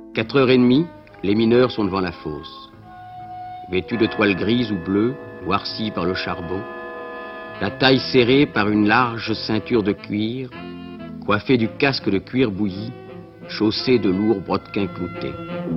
4h30, les mineurs sont devant la fosse. Vêtus de toile grise ou bleue, noircis par le charbon, la taille serrée par une large ceinture de cuir, coiffée du casque de cuir bouilli, chaussée de lourds brodequins cloutés.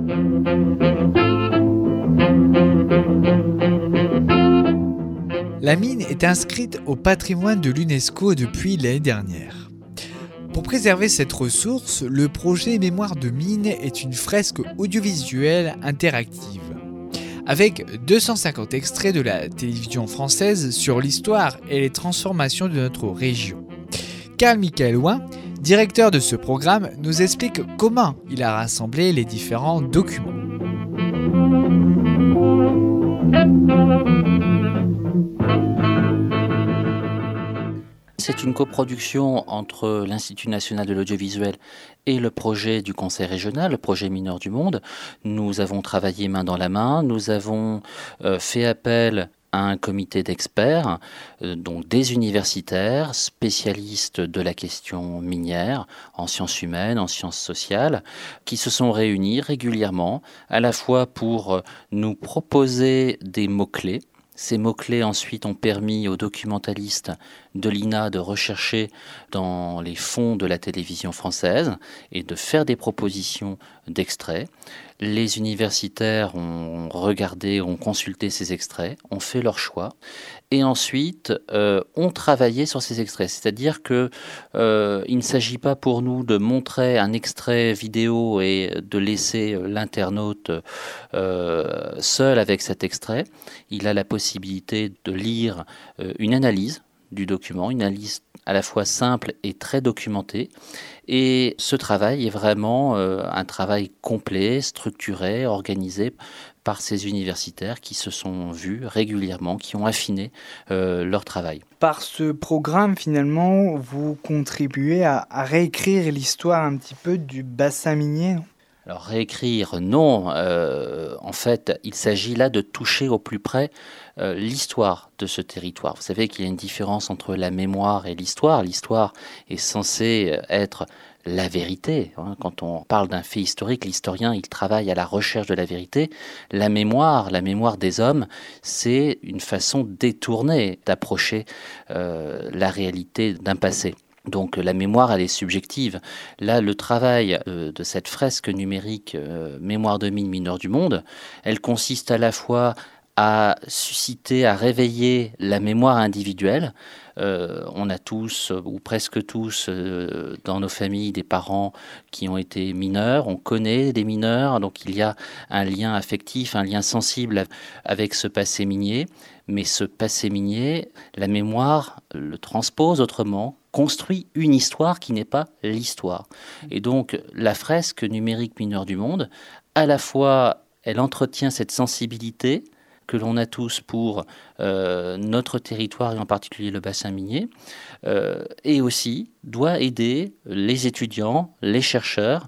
La mine est inscrite au patrimoine de l'UNESCO depuis l'année dernière. Pour préserver cette ressource, le projet Mémoire de mine est une fresque audiovisuelle interactive, avec 250 extraits de la télévision française sur l'histoire et les transformations de notre région. Carl-Michael Ouin, directeur de ce programme, nous explique comment il a rassemblé les différents documents. C'est une coproduction entre l'Institut national de l'audiovisuel et le projet du Conseil régional, le projet Mineurs du Monde. Nous avons travaillé main dans la main, nous avons fait appel à un comité d'experts, donc des universitaires, spécialistes de la question minière, en sciences humaines, en sciences sociales, qui se sont réunis régulièrement, à la fois pour nous proposer des mots-clés. Ces mots-clés ensuite ont permis aux documentalistes de l'INA de rechercher dans les fonds de la télévision française et de faire des propositions d'extraits. Les universitaires ont regardé, ont consulté ces extraits, ont fait leur choix et ensuite ont travaillé sur ces extraits. C'est-à-dire que il ne s'agit pas pour nous de montrer un extrait vidéo et de laisser l'internaute seul avec cet extrait. Il a la possibilité de lire une analyse du document, une analyse à la fois simple et très documentée. Et ce travail est vraiment un travail complet, structuré, organisé par ces universitaires qui se sont vus régulièrement, qui ont affiné leur travail. Par ce programme, finalement, vous contribuez à réécrire l'histoire un petit peu du bassin minier. Alors réécrire, non. En fait, il s'agit là de toucher au plus près l'histoire de ce territoire. Vous savez qu'il y a une différence entre la mémoire et l'histoire. L'histoire est censée être la vérité. Quand on parle d'un fait historique, l'historien, il travaille à la recherche de la vérité. La mémoire des hommes, c'est une façon détournée d'approcher la réalité d'un passé. Donc la mémoire, elle est subjective. Là, le travail de cette fresque numérique Mémoire de mine, mineurs du monde, elle consiste à la fois à susciter, à réveiller la mémoire individuelle. On a tous, ou presque tous, dans nos familles, des parents qui ont été mineurs. On connaît des mineurs, donc il y a un lien affectif, un lien sensible avec ce passé minier. Mais ce passé minier, la mémoire le transpose autrement, construit une histoire qui n'est pas l'histoire. Et donc, la fresque numérique Mineurs du Monde, à la fois, elle entretient cette sensibilité que l'on a tous pour notre territoire et en particulier le bassin minier, et aussi doit aider les étudiants, les chercheurs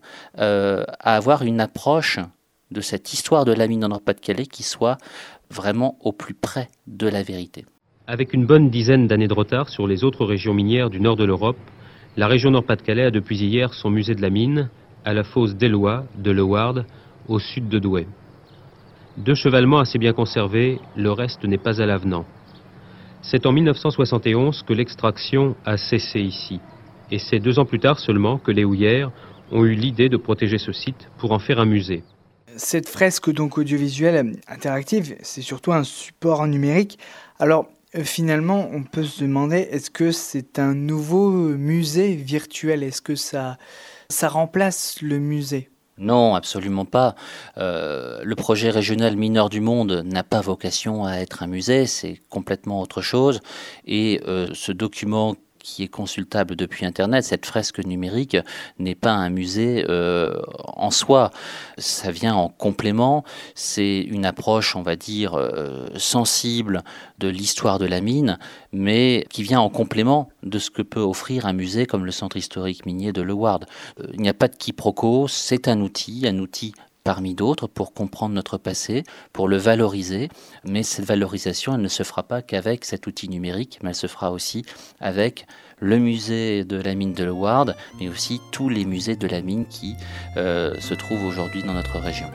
à avoir une approche de cette histoire de la mine en Nord-Pas-de-Calais qui soit vraiment au plus près de la vérité. Avec une bonne dizaine d'années de retard sur les autres régions minières du nord de l'Europe, la région Nord-Pas-de-Calais a depuis hier son musée de la mine à la fosse d'Elloy, de Leward, au sud de Douai. 2 chevalements assez bien conservés, le reste n'est pas à l'avenant. C'est en 1971 que l'extraction a cessé ici, et c'est 2 ans plus tard seulement que les houillères ont eu l'idée de protéger ce site pour en faire un musée. Cette fresque donc audiovisuelle interactive, c'est surtout un support numérique. Alors finalement, on peut se demander, est-ce que c'est un nouveau musée virtuel? Est-ce que ça remplace le musée? Non, absolument pas. Le projet régional Mineurs du Monde n'a pas vocation à être un musée, c'est complètement autre chose. Et ce document qui est consultable depuis Internet, cette fresque numérique n'est pas un musée en soi. Ça vient en complément, c'est une approche, on va dire, sensible de l'histoire de la mine, mais qui vient en complément de ce que peut offrir un musée comme le Centre historique minier de Leward. Il n'y a pas de quiproquo, c'est un outil parmi d'autres pour comprendre notre passé, pour le valoriser. Mais cette valorisation, elle ne se fera pas qu'avec cet outil numérique, mais elle se fera aussi avec le musée de la mine de Leeuwarden, mais aussi tous les musées de la mine qui se trouvent aujourd'hui dans notre région.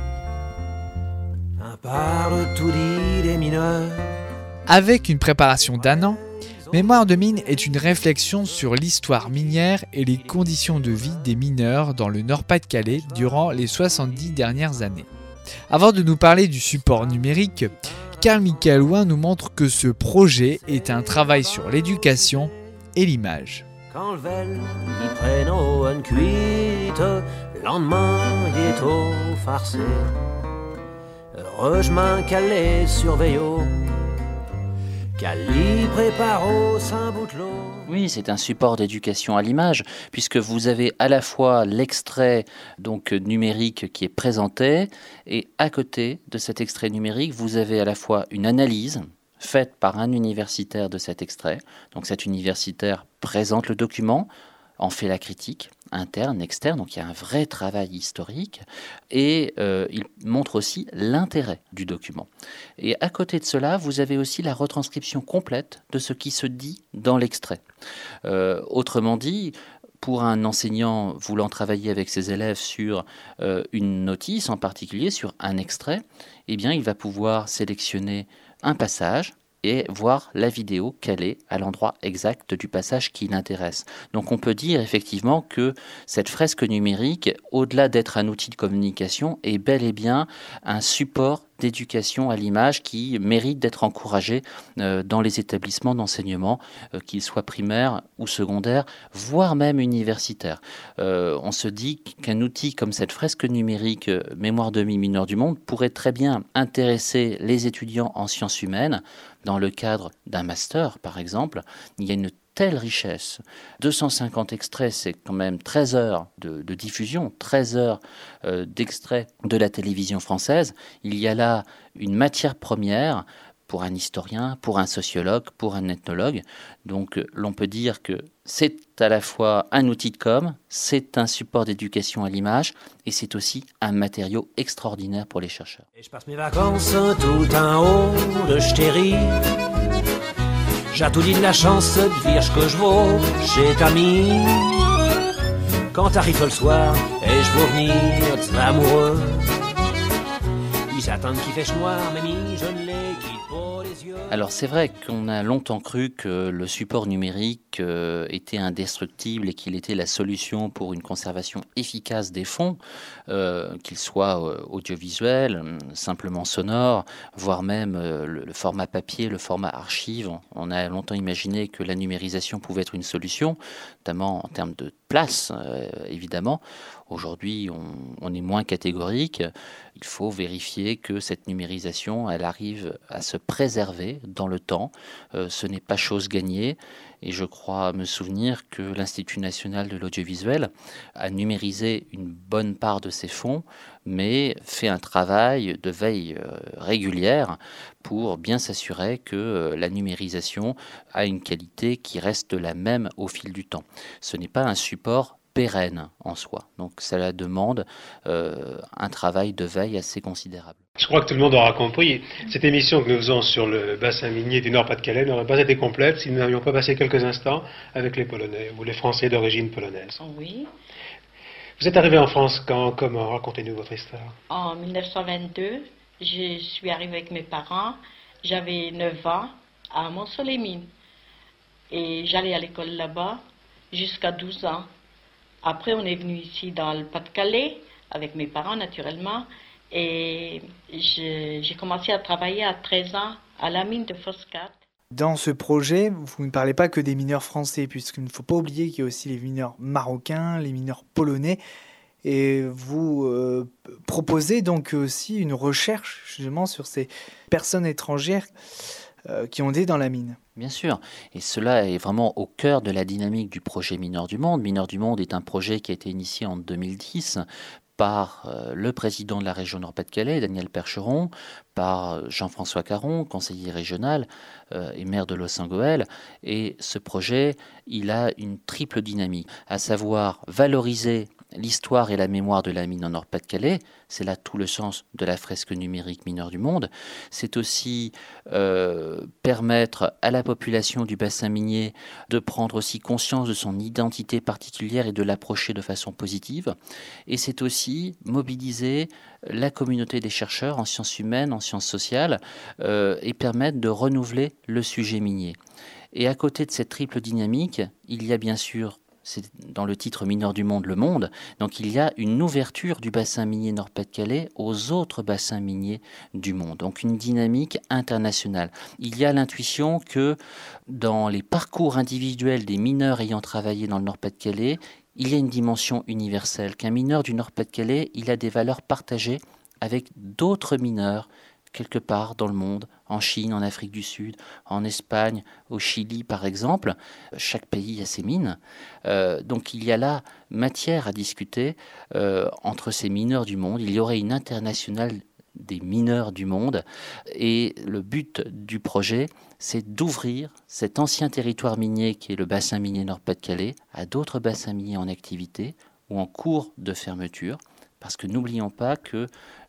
Parle tout dit des mineurs. Avec une préparation d'1 an, Mémoire de mine est une réflexion sur l'histoire minière et les conditions de vie des mineurs dans le Nord-Pas-de-Calais durant les 70 dernières années. Avant de nous parler du support numérique, Carl-Michael Ouin nous montre que ce projet est un travail sur l'éducation et l'image. Quand le vel y prenne une cuite, le lendemain il est au farcé. Heureusement qu'elle est surveillée. Oui, c'est un support d'éducation à l'image, puisque vous avez à la fois l'extrait donc numérique qui est présenté, et à côté de cet extrait numérique, vous avez à la fois une analyse faite par un universitaire de cet extrait. Donc cet universitaire présente le document, en fait la critique, interne, externe, donc il y a un vrai travail historique, et il montre aussi l'intérêt du document. Et à côté de cela, vous avez aussi la retranscription complète de ce qui se dit dans l'extrait. Autrement dit, pour un enseignant voulant travailler avec ses élèves sur une notice, en particulier sur un extrait, eh bien, il va pouvoir sélectionner un passage, et voir la vidéo calée à l'endroit exact du passage qui l'intéresse. Donc on peut dire effectivement que cette fresque numérique, au-delà d'être un outil de communication, est bel et bien un support d'éducation à l'image qui mérite d'être encouragé dans les établissements d'enseignement, qu'ils soient primaires ou secondaires, voire même universitaires. On se dit qu'un outil comme cette fresque numérique Mémoire de mine mineurs du monde pourrait très bien intéresser les étudiants en sciences humaines dans le cadre d'un master, par exemple. Il y a une telle richesse. 250 extraits, c'est quand même 13 heures de diffusion, 13 heures d'extraits de la télévision française. Il y a là une matière première pour un historien, pour un sociologue, pour un ethnologue. Donc l'on peut dire que c'est à la fois un outil de com', c'est un support d'éducation à l'image et c'est aussi un matériau extraordinaire pour les chercheurs. Et je passe mes vacances tout en haut de Stéry. J'ai tout dit de la chance de vierge que je vaux chez Tammy. Quand arrive le soir et je veux venir de l'amoureux, ils attendent qu'il fait noir, mais je ne les quitte pas les yeux. Alors c'est vrai qu'on a longtemps cru que le support numérique était indestructible et qu'il était la solution pour une conservation efficace des fonds, qu'ils soient audiovisuels, simplement sonores, voire même le format papier, le format archive. On a longtemps imaginé que la numérisation pouvait être une solution, notamment en termes de place, évidemment. Aujourd'hui, on est moins catégorique. Il faut vérifier que cette numérisation, elle arrive à se préserver dans le temps. Ce n'est pas chose gagnée. Et je crois me souvenir que l'Institut national de l'audiovisuel a numérisé une bonne part de ses fonds, mais fait un travail de veille régulière pour bien s'assurer que la numérisation a une qualité qui reste la même au fil du temps. Ce n'est pas un support pérenne en soi. Donc cela demande un travail de veille assez considérable. Je crois que tout le monde aura compris. Cette émission que nous faisons sur le bassin minier du Nord-Pas-de-Calais n'aurait pas été complète si nous n'avions pas passé quelques instants avec les Polonais ou les Français d'origine polonaise. Oui. Vous êtes arrivé en France quand? Comment? Racontez-nous votre histoire. En 1922, je suis arrivée avec mes parents. J'avais 9 ans à Montceau-les-Mines. Et j'allais à l'école là-bas jusqu'à 12 ans. Après, on est venu ici dans le Pas-de-Calais, avec mes parents naturellement, et j'ai commencé à travailler à 13 ans à la mine de Foscat. Dans ce projet, vous ne parlez pas que des mineurs français, puisqu'il ne faut pas oublier qu'il y a aussi les mineurs marocains, les mineurs polonais, et vous proposez donc aussi une recherche justement sur ces personnes étrangères qui ont été dans la mine. Bien sûr, et cela est vraiment au cœur de la dynamique du projet Mineurs du Monde. Mineurs du Monde est un projet qui a été initié en 2010 par le président de la région Nord-Pas-de-Calais, Daniel Percheron, par Jean-François Caron, conseiller régional et maire de Los-Saint-Goël. Et ce projet, il a une triple dynamique, à savoir valoriser l'histoire et la mémoire de la mine en Nord-Pas-de-Calais. C'est là tout le sens de la fresque numérique Mineurs du Monde. C'est aussi permettre à la population du bassin minier de prendre aussi conscience de son identité particulière et de l'approcher de façon positive. Et c'est aussi mobiliser la communauté des chercheurs en sciences humaines, en sciences sociales, et permettre de renouveler le sujet minier. Et à côté de cette triple dynamique, il y a bien sûr, c'est dans le titre Mineurs du Monde, le monde, donc il y a une ouverture du bassin minier Nord-Pas-de-Calais aux autres bassins miniers du monde, donc une dynamique internationale. Il y a l'intuition que dans les parcours individuels des mineurs ayant travaillé dans le Nord-Pas-de-Calais, il y a une dimension universelle, qu'un mineur du Nord-Pas-de-Calais, il a des valeurs partagées avec d'autres mineurs quelque part dans le monde, en Chine, en Afrique du Sud, en Espagne, au Chili par exemple. Chaque pays a ses mines. Donc il y a là matière à discuter entre ces mineurs du monde. Il y aurait une internationale des mineurs du monde. Et le but du projet, c'est d'ouvrir cet ancien territoire minier qui est le bassin minier Nord-Pas-de-Calais à d'autres bassins miniers en activité ou en cours de fermeture. Parce que n'oublions pas que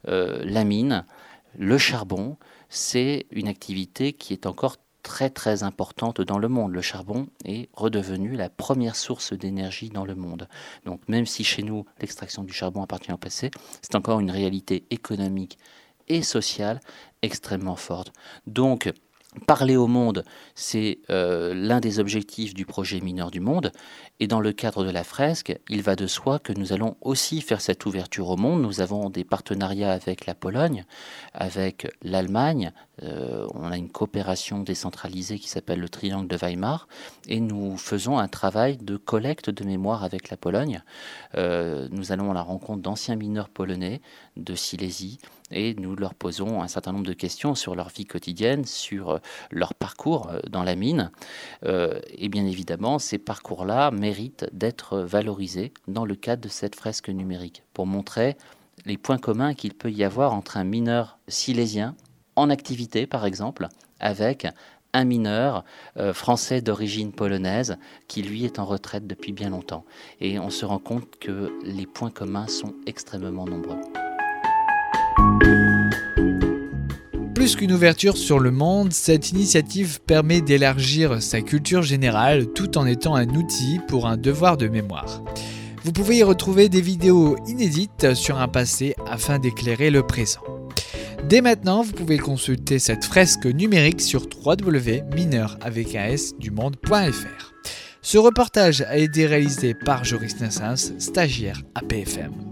la mine, le charbon, c'est une activité qui est encore très très importante dans le monde. Le charbon est redevenu la première source d'énergie dans le monde. Donc même si chez nous l'extraction du charbon appartient au passé, c'est encore une réalité économique et sociale extrêmement forte. Donc parler au monde, c'est l'un des objectifs du projet Mineurs du Monde. Et dans le cadre de la fresque, il va de soi que nous allons aussi faire cette ouverture au monde. Nous avons des partenariats avec la Pologne, avec l'Allemagne. On a une coopération décentralisée qui s'appelle le Triangle de Weimar. Et nous faisons un travail de collecte de mémoire avec la Pologne. Nous allons à la rencontre d'anciens mineurs polonais de Silésie et nous leur posons un certain nombre de questions sur leur vie quotidienne, sur leur parcours dans la mine. Et bien évidemment, ces parcours-là méritent d'être valorisés dans le cadre de cette fresque numérique pour montrer les points communs qu'il peut y avoir entre un mineur silésien en activité, par exemple, avec un mineur français d'origine polonaise qui, lui, est en retraite depuis bien longtemps. Et on se rend compte que les points communs sont extrêmement nombreux. Plus qu'une ouverture sur le monde, cette initiative permet d'élargir sa culture générale tout en étant un outil pour un devoir de mémoire. Vous pouvez y retrouver des vidéos inédites sur un passé afin d'éclairer le présent. Dès maintenant, vous pouvez consulter cette fresque numérique sur www.mineurs.fr. Ce reportage a été réalisé par Joris Nassens, stagiaire à PFM.